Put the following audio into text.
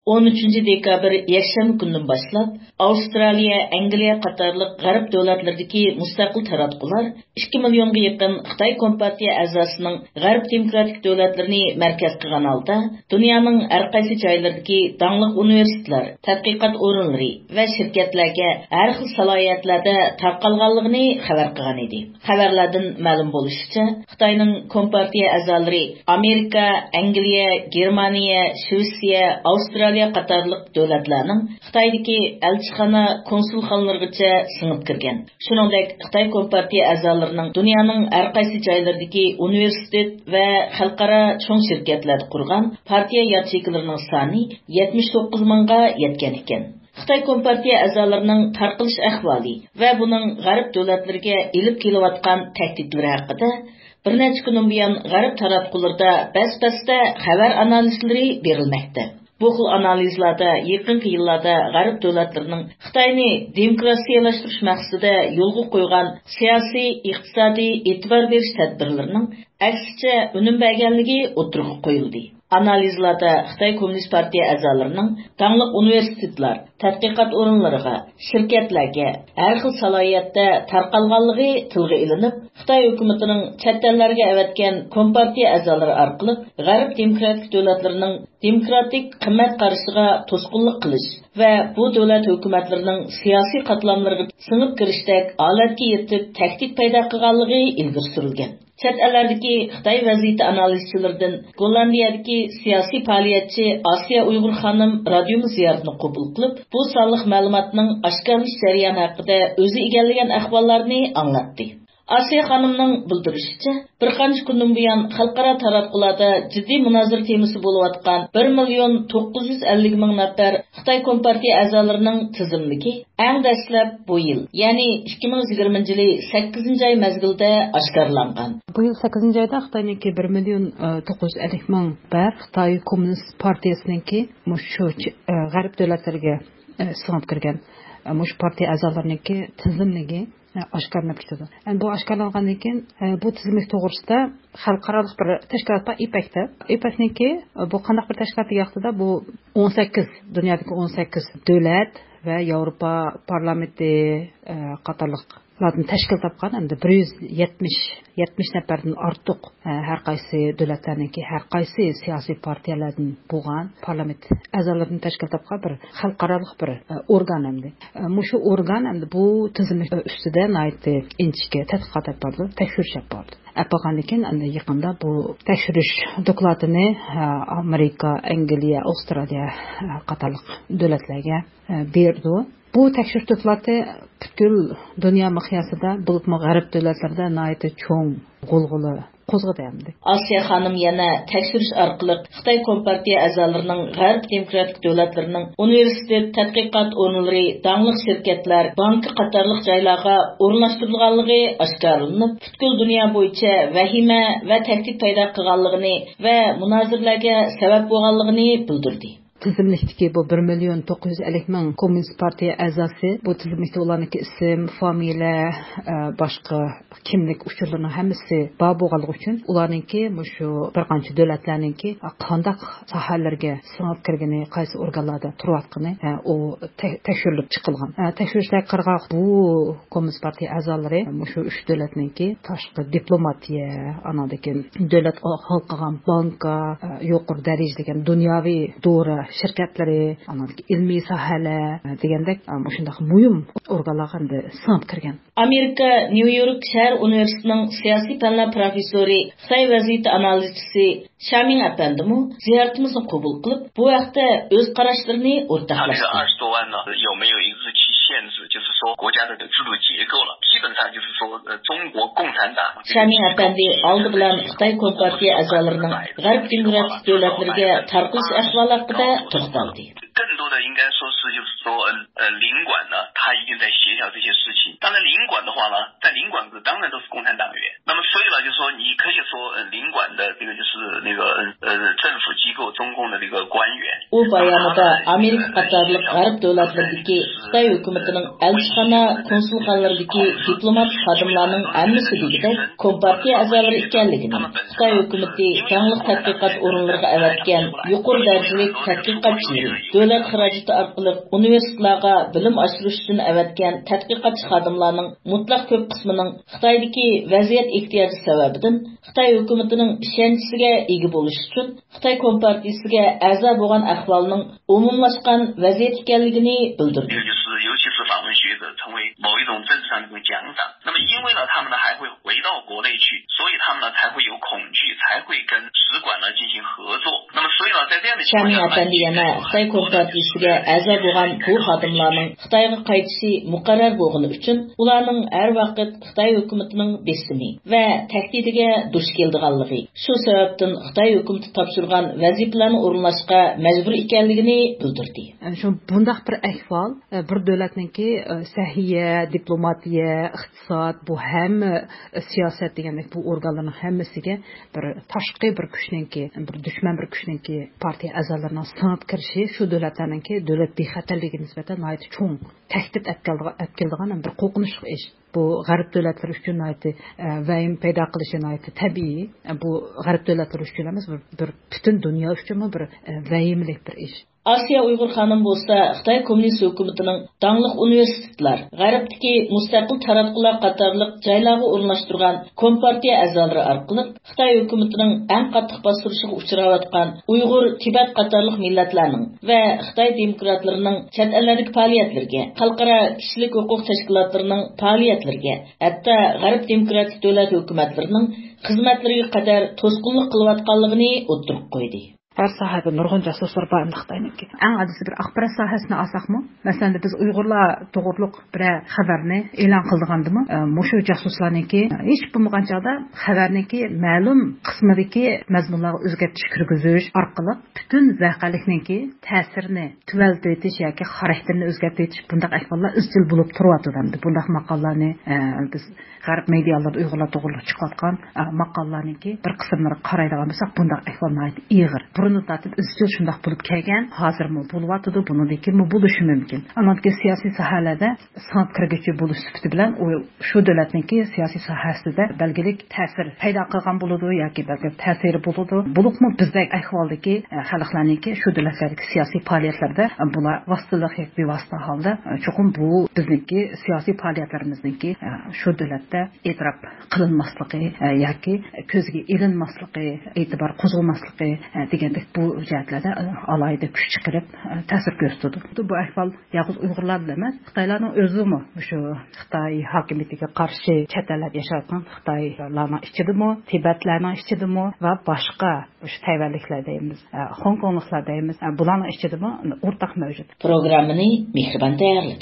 13 dekabr yakshanba kundan boshlab Avstraliya, Angliya qatorliq g'arb davlatlaridagi mustaqil taratqular 2 millionga yaqin Xitoy Kompartiya a'zosining g'arb demokratik davlatlarini markaz qilgan holda dunyoning har qaysi joylaridagi dangliq universitetlar, tadqiqot o'rinlari va shirkatlarga har xil salohiyatlarda tarqalganligini xabar qilgan edi. Xabarlardan ma'lum bo'lishicha, Xitoyning Kompartiya a'zolari Amerika, Angliya, Germaniya, Shvetsiya, Avstraliya qatorliq davlatlarning Xitoydagi elchixona, konsulxonalargacha singib kirgan. Shuningdek, Xitoy Kompartiya a'zolarining dunyoning har qaysi joylaridagi universitet va xalqaro cho'ng shirkatlarda qurgan partiya yachiklarining soni 79 mingga yetgan ekan. Xitoy Kompartiya a'zolarining tarqalish ahvoli va buning g'arb davlatlariga elib kelayotgan tahdidlari haqida bir necha kundan buyon g'arb taratqularida bas-basda xabar analizlari berilmoqda. Bu xil analizlarda yaqinqi yillarda g'arb davlatlarining Xitoyni demokratiyalashtirish maqsadida yo'lga qo'ygan siyosiy, iqtisodiy e'tibor berish tadbirlarining aksicha unum berganligi o'tirg'i qo'yildi. Analizlarda Xitoy Kommunist partiya a'zolarining tanliq universitetlar, tadqiqot o'rinlariga, shirkatlarga har xil salohiyatda tarqalganligi tilga ilinib, Xitoy hukumatining chet ellarga avatgan kompartiya a'zolari orqali g'arb demokratik davlatlarining demokratik qimmat qarashiga to'sqinlik qilish va bu davlat hukumatlarining siyosiy qatlamlariga singib kirishdek holatga yetib tahdid paydo qilganligi ilgari surilgan. Chet ellardagi Xitoy vaziyati analizchilaridan Gollandiyadagi siyosiy faoliyatchi Asiya Uyg'ur xonim radio ziyoratini qabul qilib, bu sonliq ma'lumotning oshkorlanish jarayoni haqida o'zi egallagan ahvollarni anglatdi. Asiya xonimning bildirishicha, bir qancha kundan buyon xalqaro taratqularda jiddiy munozara temasi bo'layotgan 1,950,000 nafar Xitoy Kompartiya a'zolarining tizimligi eng dastlab bu yil, ya'ni 2020 yil 8-oy mezgilda oshkorlangan. Bu yil 8-oyda Xitoyniki 1,950,000 bar Xitoy Kommunist partiyasiniki shu g'arb davlatlariga singib kirgan. Mush partiya a'zolariniki tizimligi oshkorlanib ketadi. Bu oshkorlangandan keyin bu tizimlik to'g'risida xalqaro bir tashkilot bor IPACniki bu qanday bir tashkilot deyapti-da, bu 18 dunyodagi 18 davlat va Yevropa parlamenti qatorliqlardan tashkil topgan, endi 170 nafardan ortiq har qaysi davlatlarniki har qaysi siyosiy partiyalardan bo'lgan parlament a'zolaridan tashkil topgan bir xalqaro bir organ endi. Shu organ endi bu tizimlik ustida inchga tadqiqot qilib, tekshirish qilib Apagandan keyin yaqinda bu tekshirish dokladini Amerika, Angliya, Avstraliya qatorliq davlatlarga berdi. Bu tekshirish dokladi butkul dunyo miqyosida, bo'lib g'arb davlatlarida nihoyatda cho'ng g'ulg'ula qo'zg'adi endi. Asiya xonim yana tekshirish orqali Xitoy Kompartiya a'zolarining g'arb demokratik davlatlarining universitet, tadqiqot o'rinlari, dangliq shirkatlar, bank qatorliq joylarga o'rnashtirilganligi oshkorlanib, butkul dunyo bo'yicha vahima va tahdid paydo qilganligini va munozaralarga sabab bo'lganligini bildirdi. Tizimlikdagi bu 1,950,000 Kommunist partiya a'zosi, bu tizimlikda ularning ism, familiya, boshqa kimlik uchurlarining hammasi bor bo'lganligi uchun ularningki shu bir qancha davlatlarningki qanday sohalarga singib kirgani, qaysi organlarda turayotgani u tekshirilib chiqilgan. Tekshirishlar qirg'oq bu Kommunist partiya a'zolari shu 3 davlatningki tashqi diplomatiya, anadagi davlat xalqagan banka, yuqori darajadagi dunyoviy dora shirkatlari, ilmiy sohalar degandek shunday muhim organlarga singib kirgan. Amerika Nyu-York shahar universitetining siyosiy fanlar professori, Xitoy vaziyati analizchisi Shamin Apandimi ziyoratimizni qabul qilib, bu haqda o'z qarashlarini o'rtoqlashdi. 20多万呢，有没有一个日期限制，就是说国家的制度结构了，基本上就是说中国共产党。 Shamin Apandi oldi bilan Xitoy Kompartiya a'zolarining g'arb demokratik davlatlariga tarqalish ahvoli haqida to'xtaldi. 更多的应该说是就是说领馆呢，他一定在协调这些事情。当然领馆的话呢，在领馆当然都是共产党员。那那么所以呢，就是说你可以说领馆的这个就是那个政府机构中共的这个官员。 U bayonida Amerika qatorliq g'arb davlatlaridagi Xitoy hukumatining elchixona, konsulxonalardagi diplomatik xodimlarning hammasi degidek Kompartiya a'zolari ekanligini, Xitoy hukumati tanglik tadqiqot o'rinlariga avatgan yuqori darajali tadqiqotchilar, davlat xarajati orqali universitetlarga bilim oshirish uchun avatgan tadqiqotchi xodimlarning mutlaq ko'p qismining Xitoydagi vaziyat ehtiyoji sababidan Xitoy hukumatining ishonchisiga ega bo'lish uchun Xitoy Kompartiyasiga a'zo bo'lgan ahvolning umumlashgan vaziyat ekanligini bildirdi. 尤其是访问学者成为某一种政治上的奖赏。那么因为呢，他们呢还会回到国内去，所以他们呢才会有恐惧，才会跟使馆呢进行合作。那么所以呢，在这样的情况下， Xitoy Kompartiyasiga a'zo bo'lgan bu xodimlarning Xitoyga qaytishi muqarrar bo'lgani uchun ularning har vaqt Xitoy hukumatining besimi va tahdidiga duch keldiganligi, shu sababdan Xitoy hukumati topshirgan vazifalarni o'rinlashga majbur ekanligini bildirdi. Shu bundaq bir ahvol bir davlatningki sahiya, diplomatiya, iqtisod bu hamma siyosat degandek bu organlarning hammasiga bir tashqi bir kuchningki, bir dushman bir kuchningki partiya a'zolarining singib kirishi shu davlatlarningki davlat bexatarligiga nisbatan nihoyat cho'ng tahdid etgan bir qo'rqinchli ish. Bu g'arb davlatlari uchun vahim paydo qilishi tabiiy. Bu g'arb davlatlari uchun emas, bir butun dunyo uchun bir vahimli bir ish. Asiya Uyg'ur xonim bo'lsa, Xitoy kommunist hukumatining dangliq universitetlar, G'arbdagi mustaqil taratqular qatorliq joylarga o'rnashtirgan Kompartiya a'zolari orqali Xitoy hukumatining eng qattiq bostirishiga uchrayotgan Uyg'ur, Tibet qatorliq millatlarning va Xitoy demokratlarining chet eldagi faoliyatlariga, xalqaro kishilik huquq tashkilotlarining faoliyatlariga, hatto G'arb demokratik davlat hukumatlarining xizmatlariga qadar to'sqinlik qilayotganligini o'tirib qo'ydi. Her sahada nurgun casuslar barında Xitoyniki. Eng adisi bir axborot sohasini olsaqmi, masalan biz Uyg'urlar to'g'riliq bir xabarni e'lon qilgandimi, mushu casuslarniki hech bo'lmagan chog'da xabarniki ma'lum qismidagi mazmunlarga o'zgartirish kirgizish orqali butun voqelikniki ta'sirini tuvaltitish yoki xarakterini o'zgartirish bunday ahvollar izchil bo'lib turyapti. Bunday maqollarni biz g'arb medialarda Uyg'urlar to'g'riliq chiqayotgan maqollarniki bir qismlari qaraydigan bo'lsak, bunday ahvollar ig'ir. Burnu tatib izchil shundoq bo'lib kelgan, hozirmi bo'lyapti, bunidagi bo'lishi mumkin. Ammo siyosiy sohalarda san'at kirgichi bo'lish sifati bilan shu davlatniki siyosiy sohasida belgilik ta'sir paydo qilgan bo'ladi yoki belgilik ta'siri bo'ladi. Bo'libmi bizdagi ahvoldagi xalqlarniki shu davlatlardagi siyosiy faoliyatlarda bular vositalik yoki bevosita holda cho'qim bu bizniki siyosiy faoliyatlarimizniki shu davlatda e'tirof qilinmasligi yoki ko'zga ilinmasligi, e'tibor qo'zg'almasligi degandek bu jihatlarda alayda kuch chiqarib ta'sir ko'rsatdi. Bu ahvol yolg'iz Uyg'urlar emas, Xitoylarning o'zimi shu Xitoy hokimiyatiga qarshi chet ellarda yashayotgan Xitoylarning ichidami, Tibetlarning ichidami va boshqa shu Tayvanliklar deymiz, Hong Kongliklar deymiz, bularning ichidami o'rtaq mavjud. Programmani mehribon tayyorladi.